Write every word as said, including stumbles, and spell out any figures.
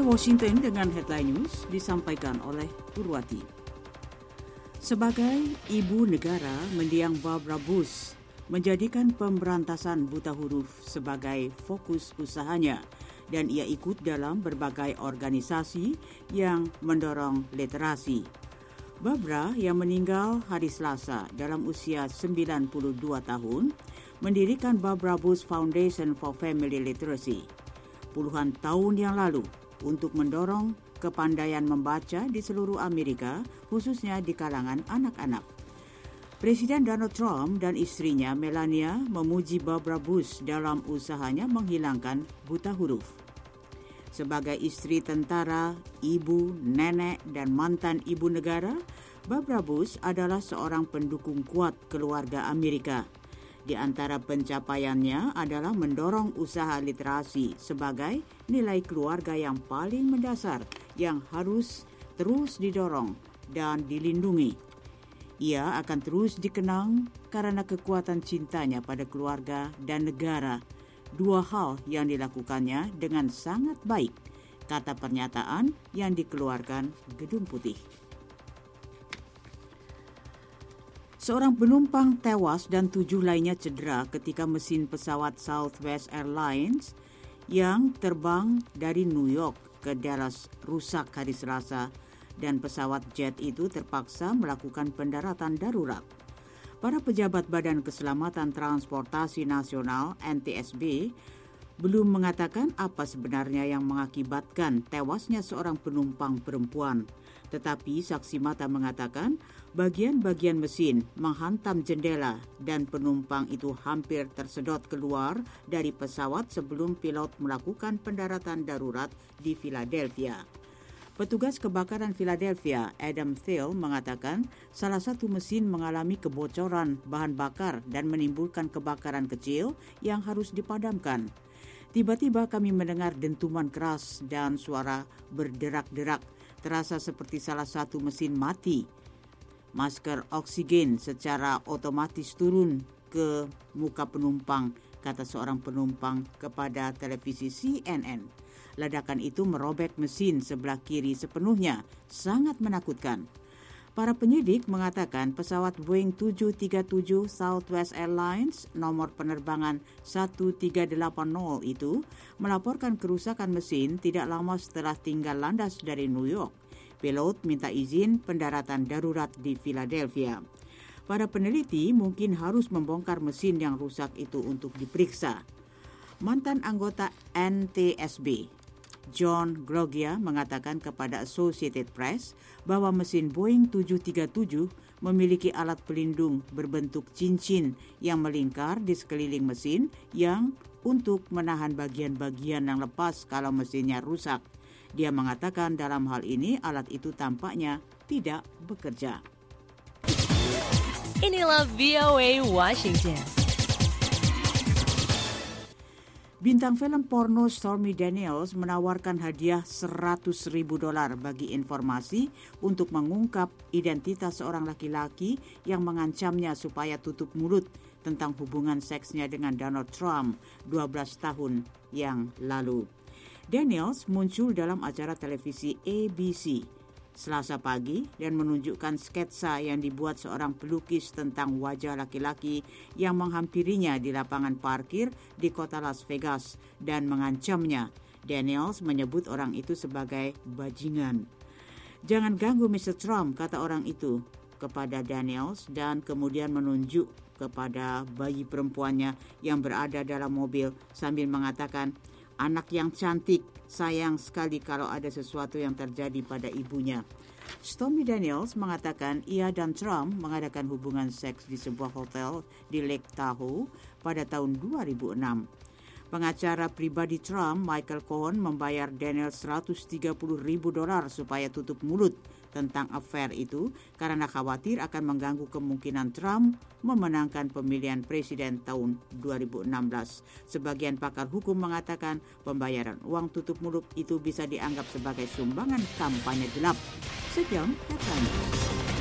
Washington dengan headline news disampaikan oleh Purwati. Sebagai ibu negara, mendiang Barbara Bush menjadikan pemberantasan buta huruf sebagai fokus usahanya dan ia ikut dalam berbagai organisasi yang mendorong literasi. Barbara yang meninggal hari Selasa dalam usia sembilan puluh dua tahun mendirikan Barbara Bush Foundation for Family Literacy puluhan tahun yang lalu untuk mendorong kepandaian membaca di seluruh Amerika, khususnya di kalangan anak-anak. Presiden Donald Trump dan istrinya Melania memuji Barbara Bush dalam usahanya menghilangkan buta huruf. Sebagai istri tentara, ibu, nenek, dan mantan ibu negara, Barbara Bush adalah seorang pendukung kuat keluarga Amerika. Di antara pencapaiannya adalah mendorong usaha literasi sebagai nilai keluarga yang paling mendasar yang harus terus didorong dan dilindungi. Ia akan terus dikenang karena kekuatan cintanya pada keluarga dan negara, dua hal yang dilakukannya dengan sangat baik, kata pernyataan yang dikeluarkan Gedung Putih. Seorang penumpang tewas dan tujuh lainnya cedera ketika mesin pesawat Southwest Airlines yang terbang dari New York ke Dallas rusak hari Selasa dan pesawat jet itu terpaksa melakukan pendaratan darurat. Para pejabat Badan Keselamatan Transportasi Nasional N T S B belum mengatakan apa sebenarnya yang mengakibatkan tewasnya seorang penumpang perempuan. Tetapi saksi mata mengatakan bagian-bagian mesin menghantam jendela dan penumpang itu hampir tersedot keluar dari pesawat sebelum pilot melakukan pendaratan darurat di Philadelphia. Petugas kebakaran Philadelphia, Adam Thiel, mengatakan salah satu mesin mengalami kebocoran bahan bakar dan menimbulkan kebakaran kecil yang harus dipadamkan. Tiba-tiba kami mendengar dentuman keras dan suara berderak-derak. Terasa seperti salah satu mesin mati. Masker oksigen secara otomatis turun ke muka penumpang, kata seorang penumpang kepada televisi C N N. Ledakan itu merobek mesin sebelah kiri sepenuhnya, sangat menakutkan. Para penyidik mengatakan pesawat Boeing tujuh tiga tujuh Southwest Airlines nomor penerbangan satu tiga delapan nol itu melaporkan kerusakan mesin tidak lama setelah tinggal landas dari New York. Pilot minta izin pendaratan darurat di Philadelphia. Para peneliti mungkin harus membongkar mesin yang rusak itu untuk diperiksa. Mantan anggota N T S B John Grogia mengatakan kepada Associated Press bahwa mesin Boeing tujuh tiga tujuh memiliki alat pelindung berbentuk cincin yang melingkar di sekeliling mesin yang untuk menahan bagian-bagian yang lepas kalau mesinnya rusak. Dia mengatakan dalam hal ini alat itu tampaknya tidak bekerja. Inilah V O A Washington. Bintang film porno Stormy Daniels menawarkan hadiah seratus ribu dolar bagi informasi untuk mengungkap identitas seorang laki-laki yang mengancamnya supaya tutup mulut tentang hubungan seksnya dengan Donald Trump dua belas tahun yang lalu. Daniels muncul dalam acara televisi A B C Selasa pagi dan menunjukkan sketsa yang dibuat seorang pelukis tentang wajah laki-laki yang menghampirinya di lapangan parkir di kota Las Vegas dan mengancamnya. Daniels menyebut orang itu sebagai bajingan. "Jangan ganggu mister Trump," kata orang itu kepada Daniels dan kemudian menunjuk kepada bayi perempuannya yang berada dalam mobil sambil mengatakan, "Anak yang cantik, sayang sekali kalau ada sesuatu yang terjadi pada ibunya." Stormy Daniels mengatakan ia dan Trump mengadakan hubungan seks di sebuah hotel di Lake Tahoe pada tahun dua ribu enam. Pengacara pribadi Trump, Michael Cohen, membayar Daniels seratus tiga puluh ribu dolar supaya tutup mulut tentang affair itu karena khawatir akan mengganggu kemungkinan Trump memenangkan pemilihan presiden tahun dua ribu enam belas. Sebagian pakar hukum mengatakan pembayaran uang tutup mulut itu bisa dianggap sebagai sumbangan kampanye gelap. Sejam katanya.